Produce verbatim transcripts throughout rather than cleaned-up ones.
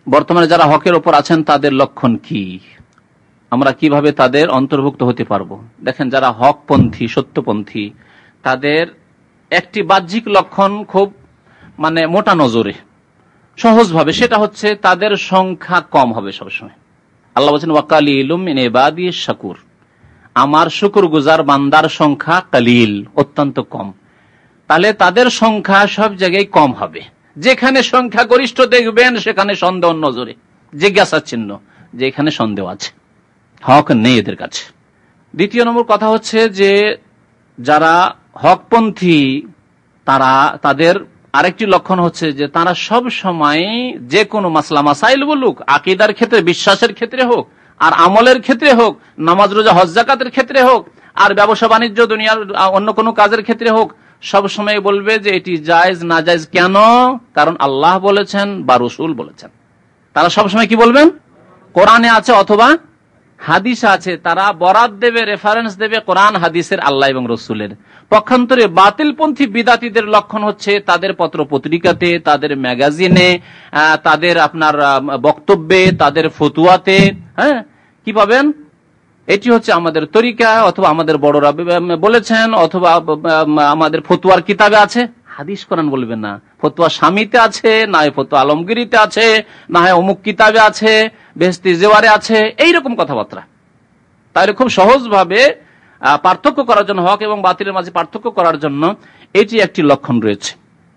বর্তমানে যারা হকের ওপর আছেন তাদের লক্ষণ কি, আমরা কিভাবে তাদের অন্তর্ভুক্ত হতে পারবো? দেখেন, যারা হকপন্থী, সত্যপন্থী, তাদের একটি বাহ্যিক লক্ষণ খুব মানে মোটা নজরে, সহজভাবে, সেটা হচ্ছে তাদের সংখ্যা কম হবে সবসময়। আল্লাহ বলছেন ওয়াকালিলুম মিন ইবাদিশ শাকুর, আমার শুকরগুজার বান্দার সংখ্যা কালিল, অত্যন্ত কম। তাহলে তাদের সংখ্যা সব জায়গায় কম হবে। যেখানে সংখ্যা গরিষ্ঠ দেখবেন সেখানে সন্দেহ নজরে, জিজ্ঞাসা চিহ্ন, যে এখানে সন্দেহ আছে, হক নেই এদের কাছে। দ্বিতীয় নম্বর কথা হচ্ছে যে যারা হকপন্থী তারা, তাদের আরেকটি লক্ষণ হচ্ছে যে তারা সব সময় যে কোনো মাসলা মাসাইল বলুক, আকীদার ক্ষেত্রে, বিশ্বাসের ক্ষেত্রে হোক, আর আমলের ক্ষেত্রে হোক, নামাজ রোজা হজ যাকাতের ক্ষেত্রে হোক, আর ব্যবসা বাণিজ্য দুনিয়ার অন্য কোনো কাজের ক্ষেত্রে হোক, সব সময় বলবে যে এটি জায়েজ না জায়েজ কেন, কারণ আল্লাহ বলেছেন বা রাসূল বলেছেন। তারা সব সময় কি বলবেন? কোরআনে আছে অথবা হাদিস আছে। তারা বরাত দেবে, রেফারেন্স দেবে কোরআন হাদিসের, আল্লাহ এবং রসুলের। পক্ষান্তরে বাতিলপন্থী বিদাতীদের লক্ষণ হচ্ছে তাদের পত্র পত্রিকাতে, তাদের ম্যাগাজিনে, তাদের আপনার বক্তব্যে, তাদের ফতুয়াতে, হ্যাঁ, কি পাবেন? এটি হচ্ছে আমাদের তরিকা, অথবা আমাদের বড়রা বলেছেন, অথবা আমাদের ফতুয়ার কিতাবে আছে। হাদিস কোরআন বলবেন না। ফতুয়া স্বামীতে আছে, না হয় ফতুয়া আলমগিরিতে আছে, না হয় অমুক কিতাবে আছে, বেহেশতি জেওয়ারে আছে, এইরকম কথাবার্তা। তাহলে খুব সহজভাবে পার্থক্য করার জন্য, হক এবং বাতিলের মাঝে পার্থক্য করার জন্য এটি একটি লক্ষণ রয়েছে।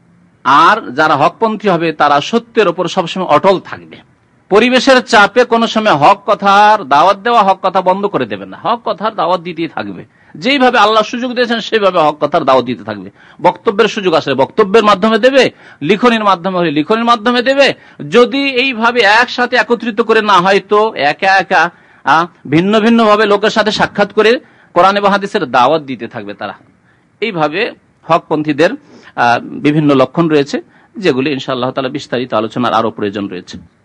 আর যারা হকপন্থী হবে তারা সত্যের ওপর সবসময় অটল থাকবে। পরিবেশের চাপে কোনো সময় হক কথার দাওয়াত দেওয়া, হক কথা বন্ধ করে দেবে না, হক কথার দাওয়াত দিতেই থাকবে। যেইভাবে আল্লাহ সুযোগ দিয়েছেন সেইভাবে হক কথার দাওয়াত দিতে থাকবে। বক্তব্যের সুযোগ আসলে বক্তব্যের মাধ্যমে দেবে, লিখনের মাধ্যমে হলে লিখনের মাধ্যমে দেবে। যদি এইভাবে একসাথে একত্রিত করে না হয় তো একা একা ভিন্ন ভিন্ন ভাবে লোকের সাথে সাক্ষাৎ করে কোরআন এবং হাদিসের দাওয়াত দিতে থাকবে তারা। এইভাবে হকপন্থীদের বিভিন্ন লক্ষণ রয়েছে, যেগুলি ইনশাআল্লাহ তাআলা বিস্তারিত আলোচনার আরো প্রয়োজন রয়েছে।